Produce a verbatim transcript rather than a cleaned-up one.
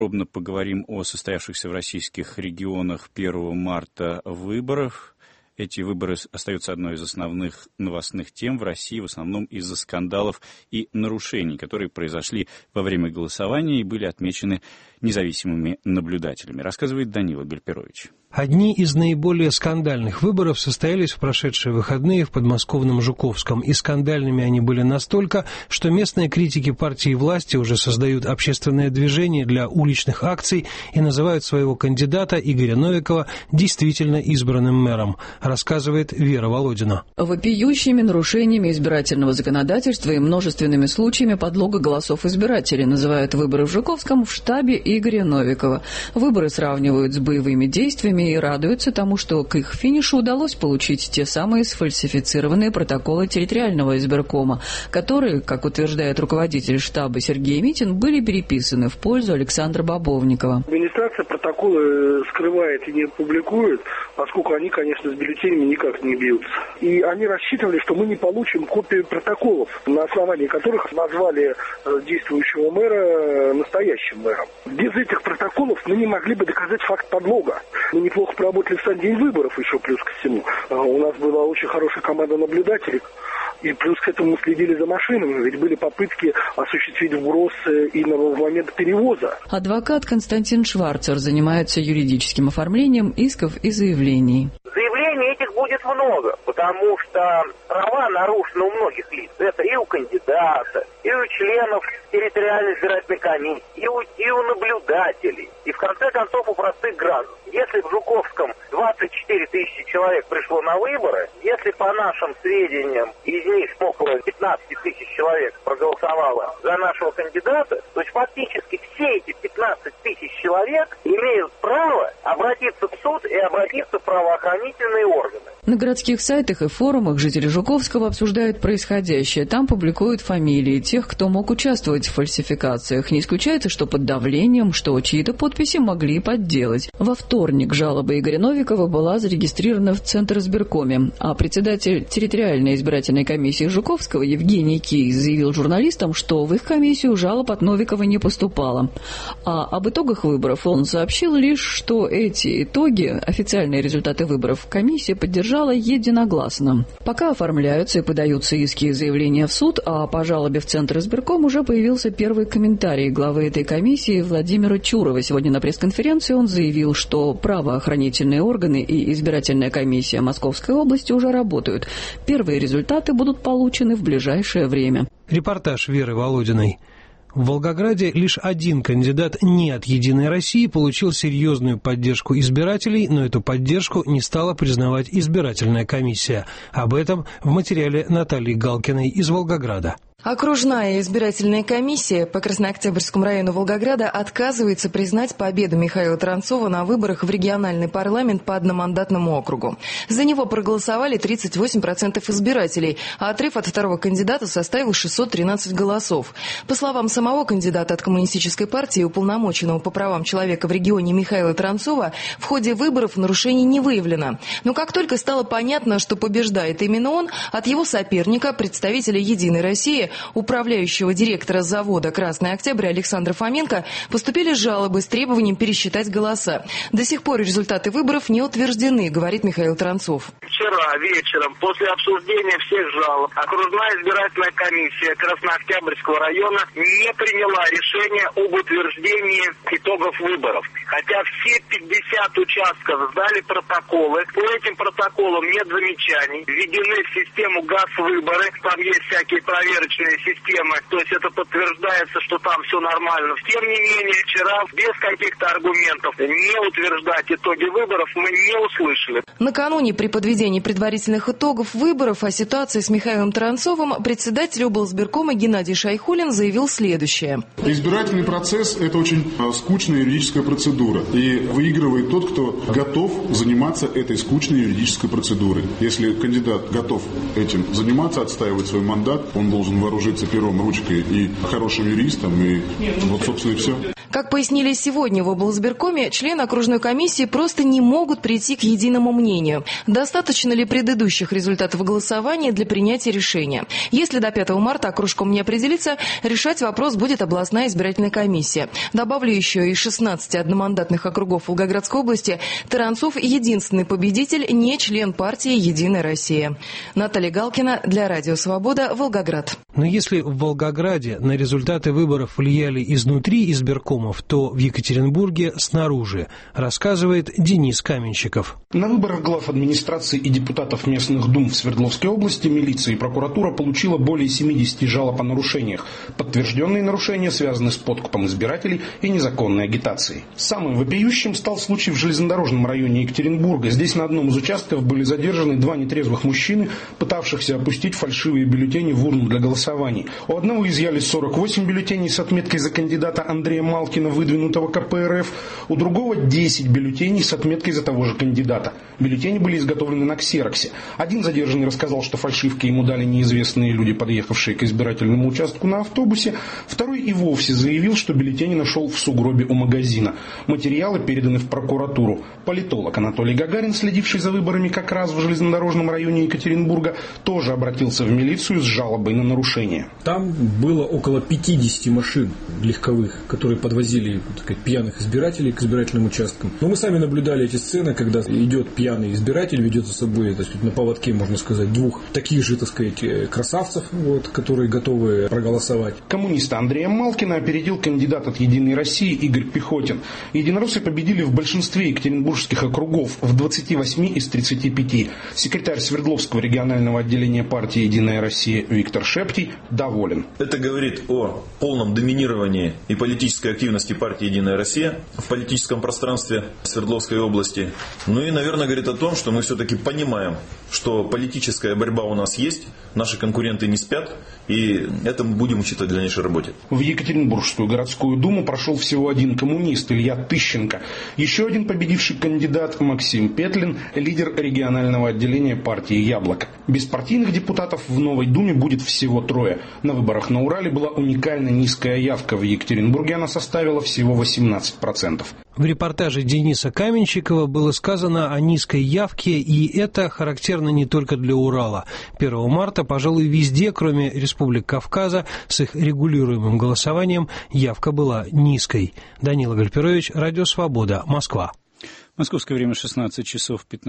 Подробно поговорим о состоявшихся в российских регионах первого марта выборах. Эти выборы остаются одной из основных новостных тем в России, в основном из-за скандалов и нарушений, которые произошли во время голосования и были отмечены независимыми наблюдателями, рассказывает Данила Гальперович. Одни из наиболее скандальных выборов состоялись в прошедшие выходные в подмосковном Жуковском. И скандальными они были настолько, что местные критики партии власти уже создают общественное движение для уличных акций и называют своего кандидата Игоря Новикова действительно избранным мэром, рассказывает Вера Володина. Вопиющими нарушениями избирательного законодательства и множественными случаями подлога голосов избирателей называют выборы в Жуковском в штабе Игоря Новикова. Выборы сравнивают с боевыми действиями и радуются тому, что к их финишу удалось получить те самые сфальсифицированные протоколы территориального избиркома, которые, как утверждает руководитель штаба Сергей Митин, были переписаны в пользу Александра Бобовникова. Администрация протоколы скрывает и не публикует, поскольку они, конечно, с бюллетенями никак не бьются. И они рассчитывали, что мы не получим копии протоколов, на основании которых назвали действующего мэра настоящим мэром. Без этих протоколов мы не могли бы доказать факт подлога. Мы неплохо поработали в сам день выборов еще плюс ко всему. У нас была очень хорошая команда наблюдателей. И плюс к этому мы следили за машинами, ведь были попытки осуществить вброс и в момент перевоза. Адвокат Константин Шварцер занимается юридическим оформлением исков и заявлений. Заявлений этих будет много, потому что права нарушены у многих лиц. Это и у кандидата, и у членов территориальной избирательной комиссии, и у, и у наблюдателей, и в конце концов у простых граждан. Если в Жуковском двадцать четыре тысячи человек пришло на выборы, если по нашим сведениям из них около пятнадцать тысяч человек проголосовало за нашего кандидата, то есть фактически все эти пятнадцать тысяч человек имеют право обратиться в суд и обратиться в правоохранительные органы. На городских сайтах и форумах жители Жуковского обсуждают происходящее. Там публикуют фамилии тех, кто мог участвовать в фальсификациях. Не исключается, что под давлением, что чьи-то подписи могли подделать. Во вторник жалоба Игоря Новикова была зарегистрирована в Центризбиркоме, а председатель территориальной избирательной комиссии Жуковского Евгений Кий заявил журналистам, что в их комиссию жалоб от Новикова не поступало. А об итогах выборов он сообщил лишь, что эти итоги, официальные результаты выборов, комиссия поддержала единогласно. Пока оформляются и подаются иски и заявления в суд, а по жалобе в Центризбирком уже появился первый комментарий главы этой комиссии Владимира Чурова. Сегодня на пресс-конференции он заявил, что правоохранительные органы и избирательная комиссия Московской области уже работают. Первые результаты будут получены в ближайшее время. Репортаж Веры Володиной. В Волгограде лишь один кандидат не от «Единой России» получил серьезную поддержку избирателей, но эту поддержку не стала признавать избирательная комиссия. Об этом в материале Натальи Галкиной из Волгограда. Окружная избирательная комиссия по Краснооктябрьскому району Волгограда отказывается признать победу Михаила Таранцова на выборах в региональный парламент по одномандатному округу. За него проголосовали тридцать восемь процентов избирателей, а отрыв от второго кандидата составил шестьсот тринадцать голосов. По словам самого кандидата от Коммунистической партии и уполномоченного по правам человека в регионе Михаила Таранцова, в ходе выборов нарушений не выявлено. Но как только стало понятно, что побеждает именно он, от его соперника, представителя «Единой России», управляющего директора завода «Красный Октябрь» Александра Фоменко, поступили жалобы с требованием пересчитать голоса. До сих пор результаты выборов не утверждены, говорит Михаил Таранцов. Вчера вечером, после обсуждения всех жалоб, окружная избирательная комиссия Краснооктябрьского района не приняла решение об утверждении итогов выборов. Хотя все пятьдесят участков сдали протоколы, по этим протоколам нет замечаний, введены в систему ГАЗ-выборы, там есть всякие проверочные системы, то есть это подтверждается, что там все нормально. Тем не менее, вчера без каких-то аргументов не утверждать итоги выборов мы не услышали. Накануне при подведении предварительных итогов выборов о ситуации с Михаилом Таранцовым председатель облсбиркома Геннадий Шайхулин заявил следующее. Избирательный процесс – это очень скучная юридическая процедура. И выигрывает тот, кто готов заниматься этой скучной юридической процедурой. Если кандидат готов этим заниматься, отстаивать свой мандат, он должен вооружиться пером, ручкой и хорошим юристом, и вот, собственно, и все. Как пояснили сегодня в облсбиркоме, члены окружной комиссии просто не могут прийти к единому мнению. Достаточно ли предыдущих результатов голосования для принятия решения? Если до пятого марта окружком не определится, решать вопрос будет областная избирательная комиссия. Добавлю еще, из шестнадцати одномандатных округов Волгоградской области Таранцов единственный победитель, не член партии «Единая Россия». Наталья Галкина для Радио Свобода, Волгоград. Но если в Волгограде на результаты выборов влияли изнутри избиркомов, то в Екатеринбурге снаружи, рассказывает Денис Каменщиков. На выборах глав администрации и депутатов местных дум в Свердловской области милиция и прокуратура получила более семидесяти жалоб о нарушениях. Подтвержденные нарушения связаны с подкупом избирателей и незаконной агитацией. Самым вопиющим стал случай в железнодорожном районе Екатеринбурга. Здесь на одном из участков были задержаны два нетрезвых мужчины, пытавшихся опустить фальшивые бюллетени в урну для голосований. У одного изъяли сорок восемь бюллетеней с отметкой за кандидата Андрея Малкина, выдвинутого ка пэ эр эф, у другого десять бюллетеней с отметкой за того же кандидата. Бюллетени были изготовлены на ксероксе. Один задержанный рассказал, что фальшивки ему дали неизвестные люди, подъехавшие к избирательному участку на автобусе. Второй и вовсе заявил, что бюллетени нашел в сугробе у магазина. Материалы переданы в прокуратуру. Политолог Анатолий Гагарин, следивший за выборами как раз в железнодорожном районе Екатеринбурга, тоже обратился в милицию с жалобой на нарушение. Там было около пятидесяти машин легковых, которые подвозили, так сказать, пьяных избирателей к избирательным участкам. Но мы сами наблюдали эти сцены, когда идет пьяный избиратель, ведет за собой, так сказать, на поводке, можно сказать, двух таких же, так сказать, красавцев, вот, которые готовы проголосовать. Коммуниста Андрея Малкина опередил кандидат от «Единой России» Игорь Пехотин. Единороссы победили в большинстве екатеринбургских округов, в двадцати восьми из тридцати пяти. Секретарь Свердловского регионального отделения партии «Единая Россия» Виктор Шептий доволен. Это говорит о полном доминировании и политической активности партии «Единая Россия» в политическом пространстве Свердловской области. Ну и, наверное, говорит о том, что мы все-таки понимаем, что политическая борьба у нас есть, наши конкуренты не спят, и это мы будем учитывать в дальнейшей работе. В Екатеринбургскую городскую думу прошел всего один коммунист, Илья Тыщенко. Еще один победивший кандидат Максим Петлин, лидер регионального отделения партии «Яблоко». Беспартийных депутатов в новой думе будет всего трое. На выборах на Урале была уникально низкая явка. В Екатеринбурге она составила всего восемнадцать процентов. В репортаже Дениса Каменщикова было сказано о низкой явке, и это характерно не только для Урала. первого марта, пожалуй, везде, кроме республик Кавказа, с их регулируемым голосованием, явка была низкой. Данила Гальперович, Радио Свобода, Москва. Московское время шестнадцать часов пятнадцать.